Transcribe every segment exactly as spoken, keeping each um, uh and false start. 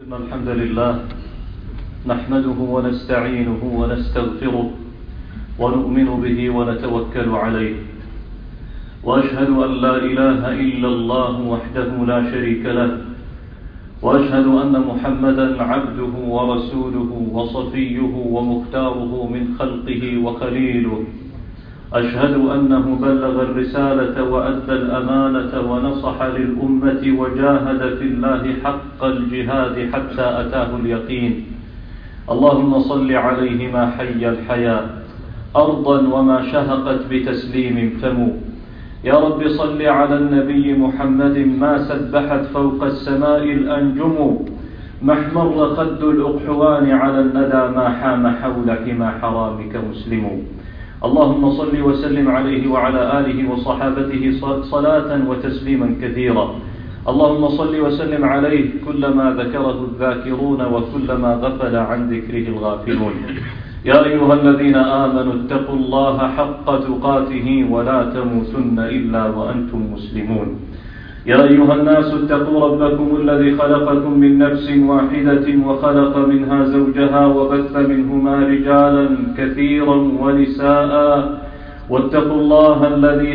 إن الحمد لله نحمده ونستعينه ونستغفره ونؤمن به ونتوكل عليه، وأشهد أن لا إله إلا الله وحده لا شريك له، وأشهد أن محمدا عبده ورسوله وصفيه ومختاره من خلقه وخليله. أشهد أنه بلغ الرسالة وأدى الأمانة ونصح للأمة وجاهد في الله حق الجهاد حتى أتاه اليقين. اللهم صل عليه ما حي الحياة أرضا وما شهقت بتسليم فمو. يا رب صل على النبي محمد ما سبحت فوق السماء الأنجم، ما احمر خد الأقحوان على الندى ما حام حول حمى حرامك مسلم. اللهم صل وسلم عليه وعلى آله وصحابته صلاة وتسليما كثيرا. اللهم صل وسلم عليه كلما ذكره الذاكرون وكلما غفل عن ذكره الغافلون. يا أيها الذين آمنوا اتقوا الله حق تقاته ولا تموتن إلا وأنتم مسلمون. يا أيها الناس اتقوا ربكم الذي خلقكم من نفس واحدة وخلق منها زوجها وبث منهما رجالا كثيرا ونساء، واتقوا الله الذي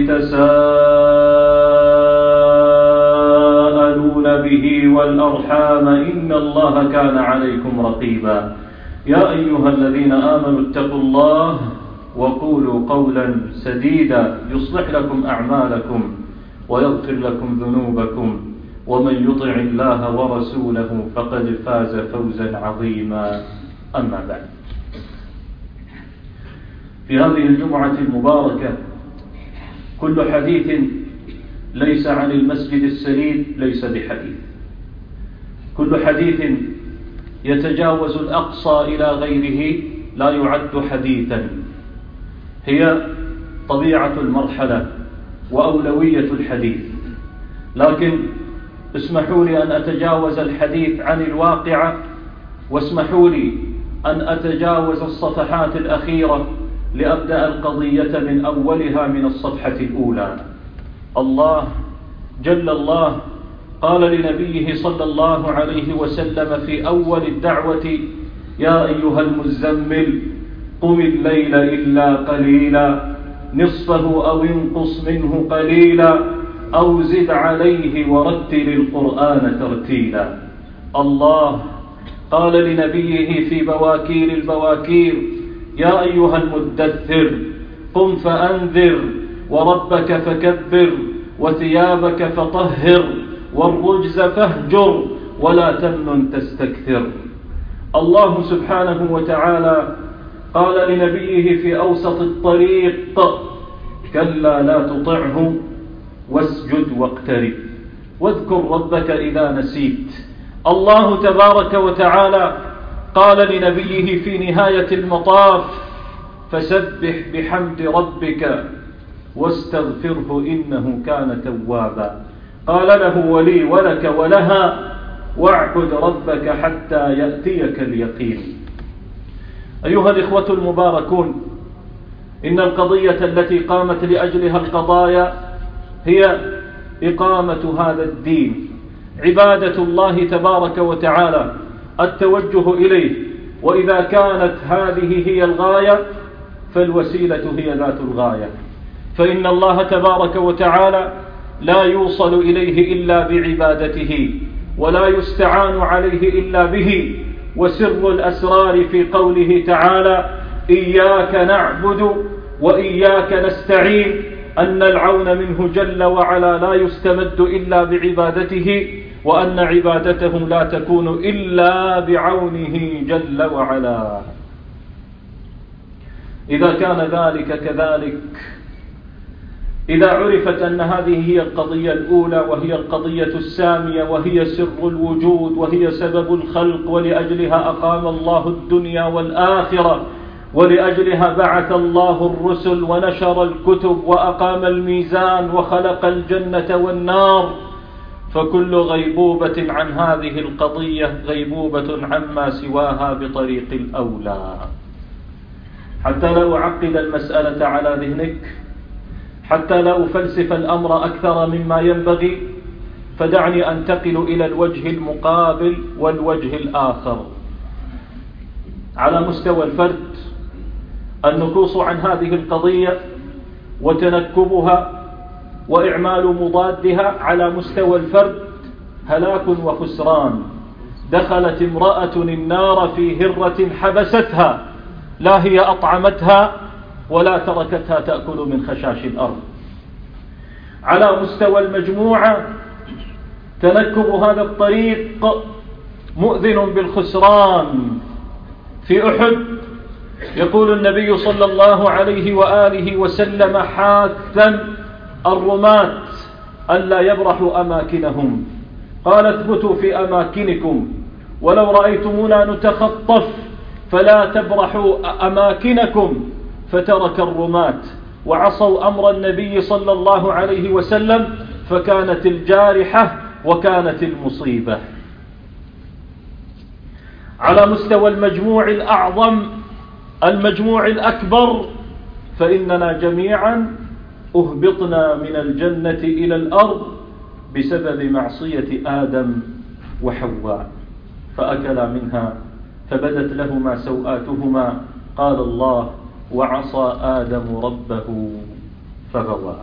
تساءلون به والأرحام إن الله كان عليكم رقيبا. يا أيها الذين آمنوا اتقوا الله وقولوا قولا سديدا يصلح لكم أعمالكم ويغفر لكم ذنوبكم، ومن يطع الله ورسوله فقد فاز فوزا عظيما. أما بعد، في هذه الجمعة المباركة كل حديث ليس عن المسجد السليم ليس بحديث، كل حديث يتجاوز الأقصى إلى غيره لا يعد حديثا. هي طبيعة المرحلة وأولوية الحديث، لكن اسمحوا لي أن أتجاوز الحديث عن الواقعة، واسمحوا لي أن أتجاوز الصفحات الأخيرة لأبدأ القضية من أولها من الصفحة الأولى. الله جل الله قال لنبيه صلى الله عليه وسلم في أول الدعوة: يا أيها المزمل قم الليل إلا قليلا نصفه أو انقص منه قليلا أو زد عليه ورتل القرآن ترتيلا. الله قال لنبيه في بواكير البواكير: يا أيها المدثر قم فأنذر وربك فكبر وثيابك فطهر والرجز فاهجر ولا تمنن تستكثر. الله سبحانه وتعالى قال لنبيه في أوسط الطريق: كلا لا تطعه واسجد واقترب واذكر ربك إذا نسيت. الله تبارك وتعالى قال لنبيه في نهاية المطاف: فسبح بحمد ربك واستغفره إنه كان توابا. قال له: ولي ولك ولها واعبد ربك حتى يأتيك اليقين. أيها الإخوة المباركون، إن القضية التي قامت لأجلها القضايا هي إقامة هذا الدين، عبادة الله تبارك وتعالى، التوجه إليه. وإذا كانت هذه هي الغاية فالوسيلة هي ذات الغاية، فإن الله تبارك وتعالى لا يوصل إليه إلا بعبادته، ولا يستعان عليه إلا به. وسر الأسرار في قوله تعالى: إياك نعبد وإياك نستعين، أن العون منه جل وعلا لا يستمد إلا بعبادته، وأن عبادته لا تكون إلا بعونه جل وعلا. إذا كان ذلك كذلك، إذا عرفت أن هذه هي القضية الأولى وهي القضية السامية وهي سر الوجود وهي سبب الخلق، ولأجلها أقام الله الدنيا والآخرة، ولأجلها بعث الله الرسل ونشر الكتب وأقام الميزان وخلق الجنة والنار، فكل غيبوبة عن هذه القضية غيبوبة عما سواها بطريق الأولى. حتى لا أعقد المسألة على ذهنك، حتى لا أفلسف الأمر أكثر مما ينبغي، فدعني أنتقل إلى الوجه المقابل والوجه الآخر. على مستوى الفرد، النكوص عن هذه القضية وتنكبها وإعمال مضادها على مستوى الفرد هلاك وخسران. دخلت امرأة النار في هرة حبستها، لا هي أطعمتها ولا تركتها تأكل من خشاش الأرض. على مستوى المجموعة، تنكب هذا الطريق مؤذن بالخسران. في أحد يقول النبي صلى الله عليه وآله وسلم حاثا الرماة ألا يبرحوا أماكنهم، قال اثبتوا في أماكنكم ولو رأيتمونا نتخطف فلا تبرحوا أماكنكم. فترك الرماة وعصوا أمر النبي صلى الله عليه وسلم، فكانت الجارحة وكانت المصيبة. على مستوى المجموع الأعظم، المجموع الأكبر، فإننا جميعا أهبطنا من الجنة إلى الأرض بسبب معصية آدم وحواء، فأكلا منها فبدت لهما سوآتهما، قال الله وعصى آدم ربه فغوى.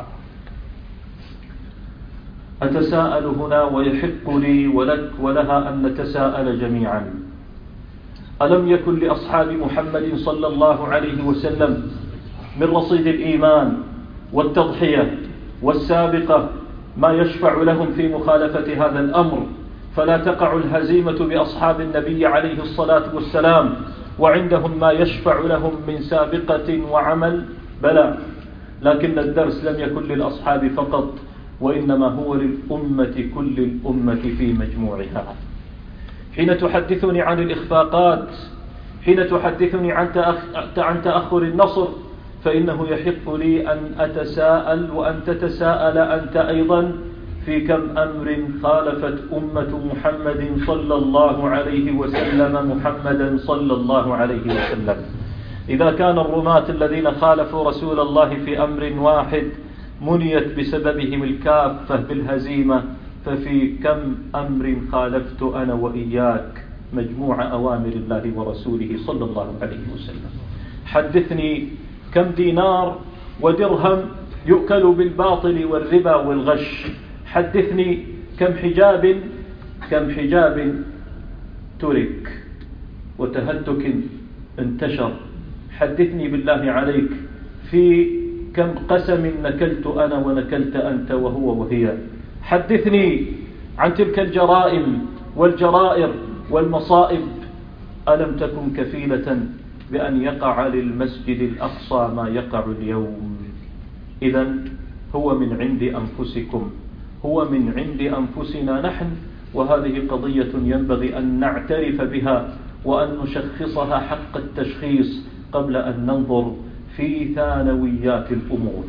أتساءل هنا ويحق لي ولك ولها أن نتساءل جميعا: ألم يكن لأصحاب محمد صلى الله عليه وسلم من رصيد الإيمان والتضحية والسابقة ما يشفع لهم في مخالفة هذا الأمر، فلا تقع الهزيمة بأصحاب النبي عليه الصلاة والسلام وعندهم ما يشفع لهم من سابقة وعمل؟ بلى، لكن الدرس لم يكن للأصحاب فقط، وإنما هو للأمة كل الأمة في مجموعها. حين تحدثني عن الإخفاقات، حين تحدثني عن تأخر النصر، فإنه يحق لي أن أتساءل وأن تتساءل أنت أيضا في كم أمر خالفت أمة محمد صلى الله عليه وسلم محمدا صلى الله عليه وسلم. إذا كان الرماة الذين خالفوا رسول الله في أمر واحد منيت بسببهم الكافة بالهزيمة، ففي كم أمر خالفت أنا وإياك مجموعة أوامر الله ورسوله صلى الله عليه وسلم. حدثني كم دينار ودرهم يؤكل بالباطل والربا والغش. حدثني كم حجاب كم حجاب ترك وتهتك انتشر. حدثني بالله عليك في كم قسم نكلت أنا ونكلت أنت وهو وهي. حدثني عن تلك الجرائم والجرائر والمصائب. ألم تكن كفيلة بأن يقع للمسجد الأقصى ما يقع اليوم؟ إذن هو من عند أنفسكم، هو من عند أنفسنا نحن، وهذه قضية ينبغي أن نعترف بها وأن نشخصها حق التشخيص قبل أن ننظر في ثانويات الأمور.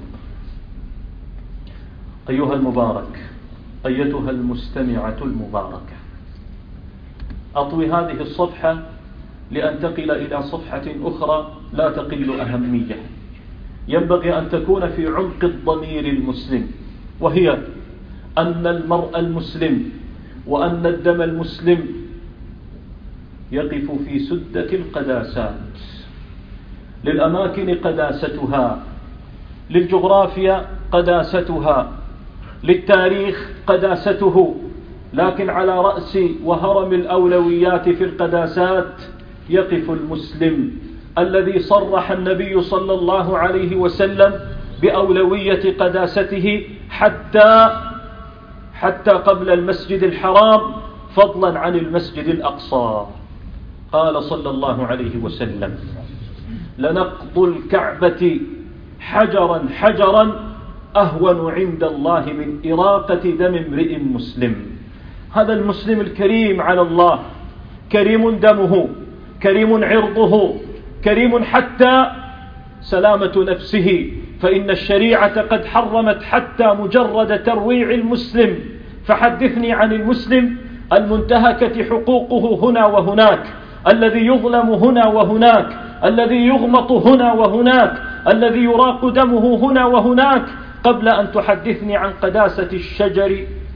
أيها المبارك، أيتها المستمعة المباركة، أطوي هذه الصفحة لأنتقل إلى صفحة أخرى لا تقل أهمية، ينبغي أن تكون في عمق الضمير المسلم، وهي أن المرء المسلم وأن الدم المسلم يقف في سدة القداسات. للأماكن قداستها، للجغرافيا قداستها، للتاريخ قداسته، لكن على رأس وهرم الأولويات في القداسات يقف المسلم الذي صرح النبي صلى الله عليه وسلم بأولوية قداسته حتى حتى قبل المسجد الحرام، فضلا عن المسجد الأقصى. قال صلى الله عليه وسلم: لنقض الكعبة حجرا حجرا أهون عند الله من إراقة دم امرئ مسلم. هذا المسلم الكريم على الله، كريم دمه، كريم عرضه، كريم حتى سلامة نفسه، فإن الشريعة قد حرمت حتى مجرد ترويع المسلم. فحدثني عن المسلم المنتهكة حقوقه هنا وهناك، الذي يظلم هنا وهناك، الذي يغمط هنا وهناك، الذي يراق دمه هنا وهناك، قبل أن تحدثني عن قداسة الشجر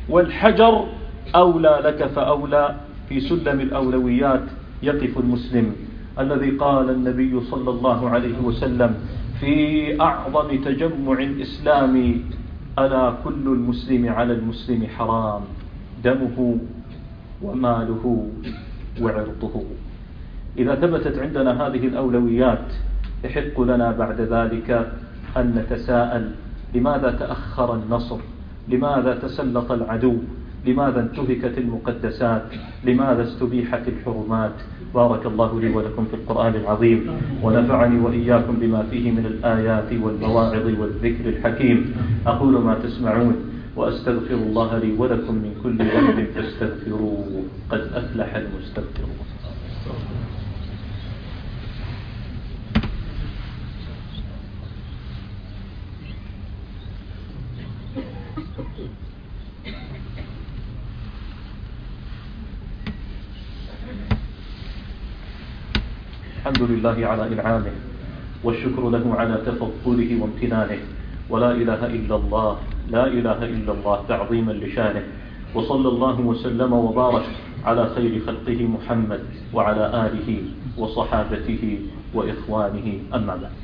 والحجر أولى لك فأولى. في سلم الأولويات يقف المسلم الذي قال النبي صلى الله عليه وسلم في أعظم تجمع إسلامي: ألا كل المسلم على المسلم حرام، دمه وماله وعرضه. إذا ثبتت عندنا هذه الأولويات يحق لنا بعد ذلك أن نتساءل: لماذا تأخر النصر؟ لماذا تسلط العدو؟ لماذا انتهكت المقدسات؟ لماذا استبيحت الحرمات؟ بارك الله لي ولكم في القرآن العظيم، ونفعني وإياكم بما فيه من الآيات والمواعظ والذكر الحكيم. أقول ما تسمعون وأستغفر الله لي ولكم من كل ذنب فاستغفروه، قد أفلح المستغفرون. الحمد لله على إنعامه، والشكر له على تفضله وامتنانه، ولا إله إلا الله، لا إله إلا الله تعظيما لشانه. وصلى الله وسلم وبارك على خير خلقه محمد وعلى آله وصحابته وإخوانه، أما بعد.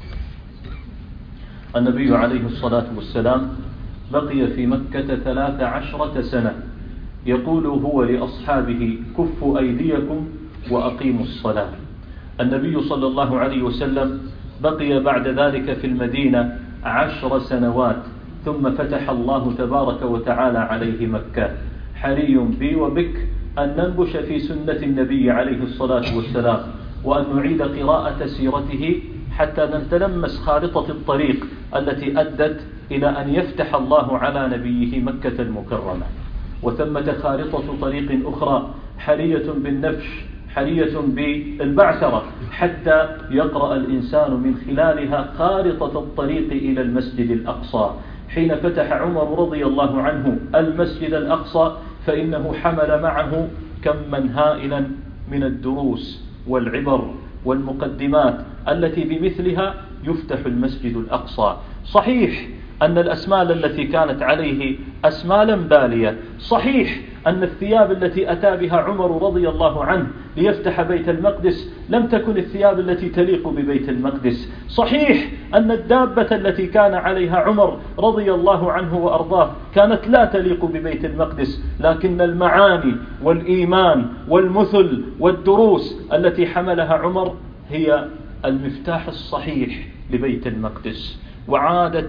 النبي عليه الصلاة والسلام بقي في مكة ثلاث عشرة سنة يقول هو لأصحابه: كفوا أيديكم وأقيموا الصلاة. النبي صلى الله عليه وسلم بقي بعد ذلك في المدينة عشر سنوات، ثم فتح الله تبارك وتعالى عليه مكة. حري بي وبك أن ننبش في سنة النبي عليه الصلاة والسلام، وأن نعيد قراءة سيرته حتى نتلمس خارطة الطريق التي أدت إلى أن يفتح الله على نبيه مكة المكرمة. وثمة خارطة طريق أخرى حرية بالنفش، حرية بالبعثرة، حتى يقرأ الإنسان من خلالها خارطة الطريق إلى المسجد الأقصى. حين فتح عمر رضي الله عنه المسجد الأقصى فإنه حمل معه كما هائلا من الدروس والعبر والمقدمات التي بمثلها يفتح المسجد الأقصى. صحيح أن الأسمال التي كانت عليه أسمالا بالية، صحيح أن الثياب التي أتى بها عمر رضي الله عنه ليفتح بيت المقدس لم تكن الثياب التي تليق ببيت المقدس، صحيح أن الدابة التي كان عليها عمر رضي الله عنه وأرضاه كانت لا تليق ببيت المقدس، لكن المعاني والإيمان والمثل والدروس التي حملها عمر هي المفتاح الصحيح لبيت المقدس. وعادت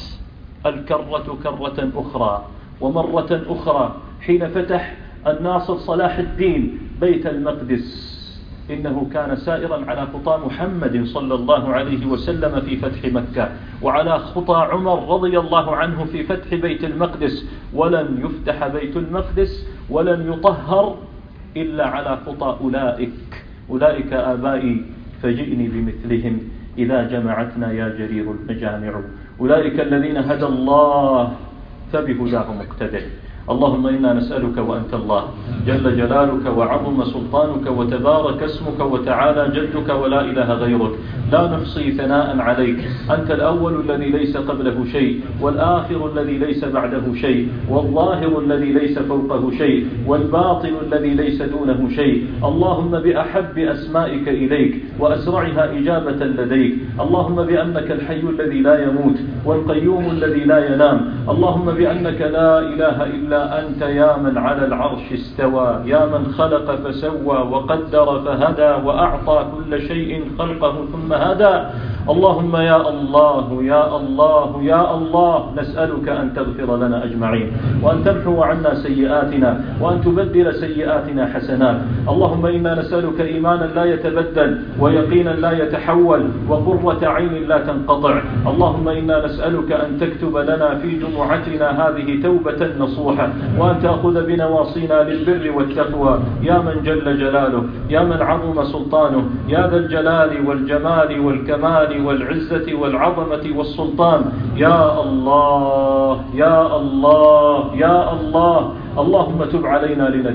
الكرة كرة أخرى ومرة أخرى حين فتح الناصر صلاح الدين بيت المقدس، إنه كان سائرا على خطى محمد صلى الله عليه وسلم في فتح مكة، وعلى خطى عمر رضي الله عنه في فتح بيت المقدس، ولن يفتح بيت المقدس ولن يطهر إلا على خطى أولئك أولئك آبائي فجئني بمثلهم إذا جمعتنا يا جرير المجامع. أولئك الذين هدى الله فبهداه مقتدر. اللهم إنا نسألك وأنت الله جل جلالك وعظم سلطانك وتبارك اسمك وتعالى جدك ولا إله غيرك، لا نحصي ثناء عليك، أنت الأول الذي ليس قبله شيء، والآخر الذي ليس بعده شيء، والظاهر الذي ليس فوقه شيء، والباطن الذي ليس دونه شيء. اللهم بأحب أسمائك إليك وأسرعها إجابة لديك، اللهم بأنك الحي الذي لا يموت والقيوم الذي لا ينام، اللهم بأنك لا إله إلا أنت يا من على العرش استوى، يا من خلق فسوى وقدر فهدى وأعطى كل شيء خلقه ثم هدى. اللهم يا الله يا الله يا الله نسألك أن تغفر لنا أجمعين، وأن تمحو عنا سيئاتنا، وأن تبدل سيئاتنا حسنات. اللهم إنا نسألك إيمانا لا يتبدل، ويقينا لا يتحول، وقرة عين لا تنقطع. اللهم إنا نسألك أن تكتب لنا في جمعتنا هذه توبة نصوحة، وأن تأخذ بنواصينا للبر والتقوى، يا من جل جلاله، يا من عظم سلطانه، يا ذا الجلال والجمال والكمال والعزة والعظمة والسلطان. يا الله يا الله يا الله اللهم تب علينا لنتوب،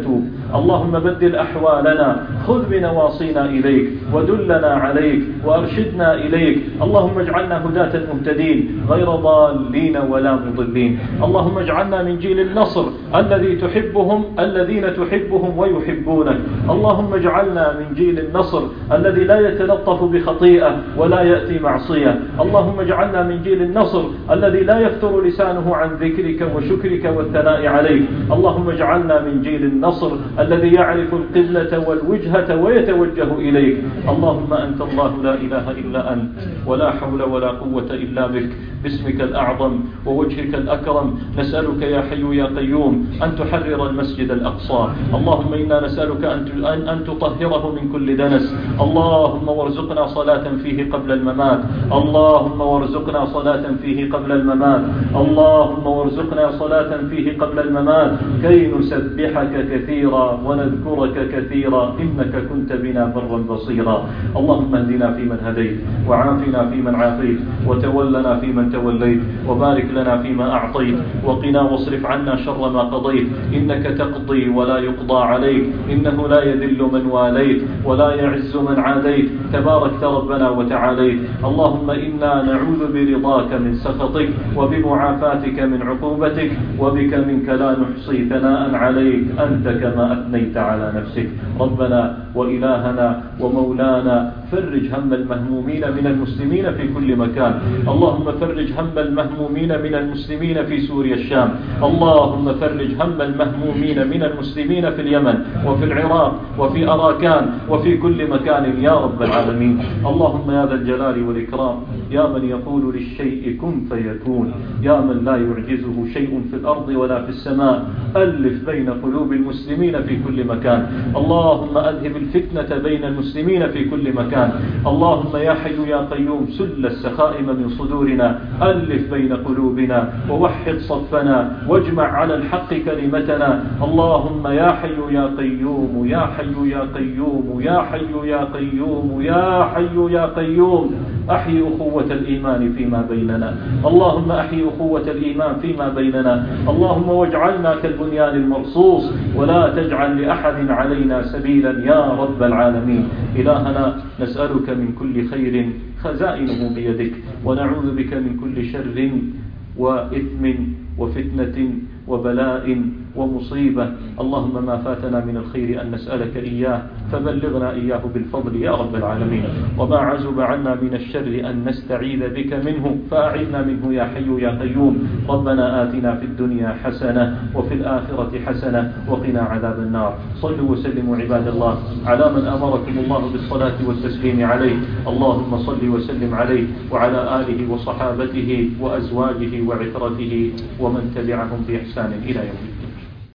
اللهم بدل أحوالنا، خذ بنواصينا إليك ودلنا عليك وأرشدنا إليك. اللهم اجعلنا هداة مهتدين غير ضالين ولا مضلين. اللهم اجعلنا من جيل النصر الذي تحبهم الذين تحبهم ويحبونك. اللهم اجعلنا من جيل النصر الذي لا يتلطف بخطيئة ولا يأتي معصية. اللهم اجعلنا من جيل النصر الذي لا يفتر لسانه عن ذكرك وشكرك والثناء عليك. اللهم اجعلنا من جيل النصر الذي يعرف القبلة والوجهة ويتوجه إليك. اللهم أنت الله لا إله إلا أنت ولا حول ولا قوة إلا بك، باسمك الأعظم ووجهك الأكرم نسألك يا حي يا قيوم أن تحرر المسجد الأقصى. اللهم إنا نسألك أن تطهره من كل دنس. اللهم وارزقنا صلاة فيه قبل الممات. اللهم وارزقنا صلاة فيه قبل الممات. اللهم وارزقنا صلاة فيه قبل الممات كي نسبحك كثيرا ونذكرك كثيرا إنك كنت بنا برا بصيرا. اللهم اهدنا فيمن هديت وعافنا فيمن عافيت وتولنا فيمن توليت وبارك لنا فيما أعطيت وقنا واصرف عنا شر ما قضيت. إنك تقضي ولا يقضى عليك، إنه لا يذل من واليت ولا يعز من عاديت، تباركت ربنا وتعاليت. اللهم إنا نعوذ برضاك من سخطك وبمعافاتك من عقوبتك وبك منك لا نحصي ثناء عليك أنت كما أثنيت على نفسك. ربنا وإلهنا ومولانا فرج هم المهمومين من المسلمين في كل مكان. اللهم فرج هم المهمومين من المسلمين في سوريا الشام. اللهم فرج هم المهمومين من المسلمين في اليمن وفي العراق وفي أراكان وفي كل مكان يا رب العالمين. اللهم يا ذا الجلال والإكرام يا من يقول للشيء كن فيكون، يا من لا يعجزه شيء في الأرض ولا في السماء، ألف بين قلوب المسلمين في كل مكان. اللهم أذهب الفتنة بين المسلمين في كل مكان. اللهم يا حي يا قيوم سل السخائم من صدورنا، ألف بين قلوبنا ووحد صفنا واجمع على الحق كلمتنا. اللهم يا حي يا قيوم يا حي يا قيوم يا حي يا قيوم يا حي يا قيوم أحيي أخوة الإيمان فيما بيننا. اللهم أحيي أخوة الإيمان فيما بيننا. اللهم واجعلنا كالبنيان المرصوص ولا تجعل لأحد علينا سبيلا يا رب العالمين. إلهنا نسألك من كل خير خزائنه بيدك ونعوذ بك من كل شر وإثم وفتنة وبلاء ومصيبة. اللهم ما فاتنا من الخير أن نسألك إياه فبلغنا إياه بالفضل يا رب العالمين، وما عزب عنا من الشر أن نستعيذ بك منه فأعذنا منه يا حي يا قيوم. ربنا آتنا في الدنيا حسنة وفي الآخرة حسنة وقنا عذاب النار. صلوا وسلموا عباد الله على من أمركم الله بالصلاة والتسليم عليه. اللهم صل وسلم عليه وعلى آله وصحابته وأزواجه وعترته ومن تبعهم بإحسان إلى يوم الدين.